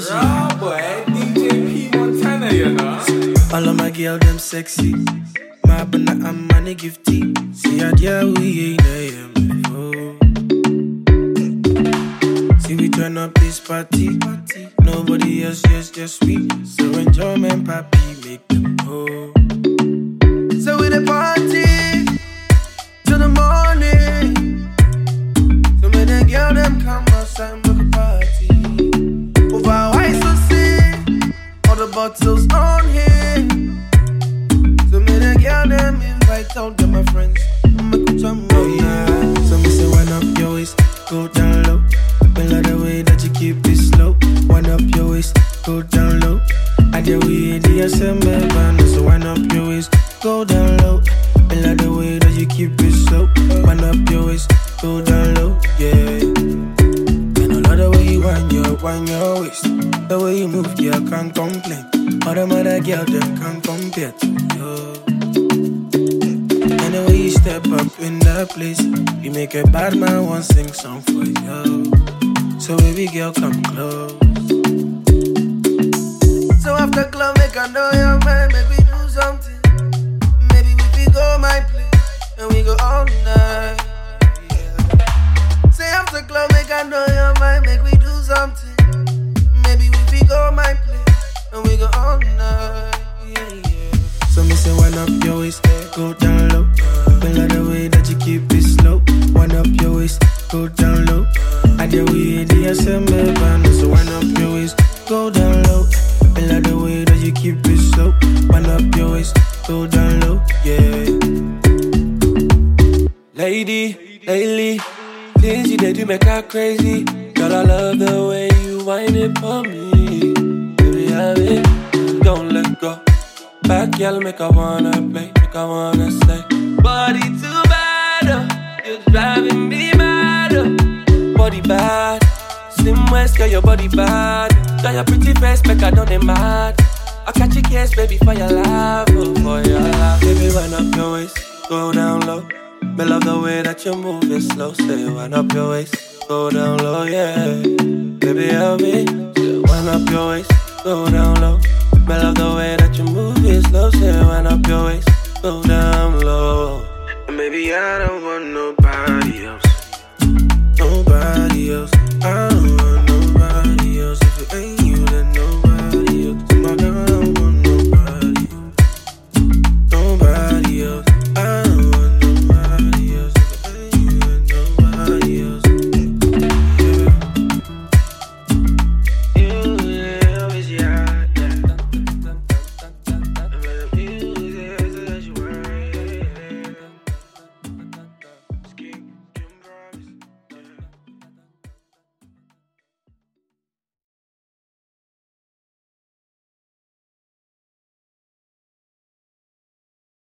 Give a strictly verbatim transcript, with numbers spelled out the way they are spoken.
Raw boy, D J P Montana, you know. All of my girls, them sexy. My banana, I'm money gifty. See, I dear we ain't there before. See, we turn up this party. Nobody else, yes, just we. So enjoyment, papi, make them go. So we the party till the morning. So when the girl them come outside, make a party. Over why so sick? All the bottles on here. So when the girl them invite all them my friends. Make a jam, oh yeah. So me say wind up your waist, go down low. I love the way that you keep it slow. Wind up your waist, go down low. I dare we D S M band. So wind up your waist, go down low. I love the way that you keep it slow. Wind up your waist, go down low, yeah. And I love the way you wind your, wind your waist. The way you move, yeah, I can't complain. All them other girls, them can't compare to you. And the way you step up in that place, you make a bad man want to sing song for you. So baby girl, come close. So after club, make I know your mind, make we do something. Maybe we could go my place and we go all night. Yeah. Say after club, make I know your mind, make we do something. Maybe we could go my place and we go all night. Yeah, yeah. So me say wind up your waist, go down low. I love the way that you keep it slow. Wind up your waist, go down low. I dare we D S M band. So wind up your waist, go down low. I love the way that you keep it slow. Wind up your waist, go down low, yeah. Lady, lately, things you did do make her crazy. Girl, I love the way you whine it for me. Baby, have it, don't let go. Back, y'all make I wanna play, make I wanna say. Body too bad, oh, you're driving me mad, oh. Body bad, slim waist, girl, your body bad. Got your pretty face, make I don't mad. I'll catch your case, baby, for your love, oh, for your love. Baby, wind up your waist, go down low. Me love the way that you move it slow. Say, wind up your waist, go down low, yeah. Baby, help me. Say, wind up your waist, go down low. Me love the way that you move it slow. Say, wind up your waist, go down low. And baby, I don't want nobody else. Nobody else.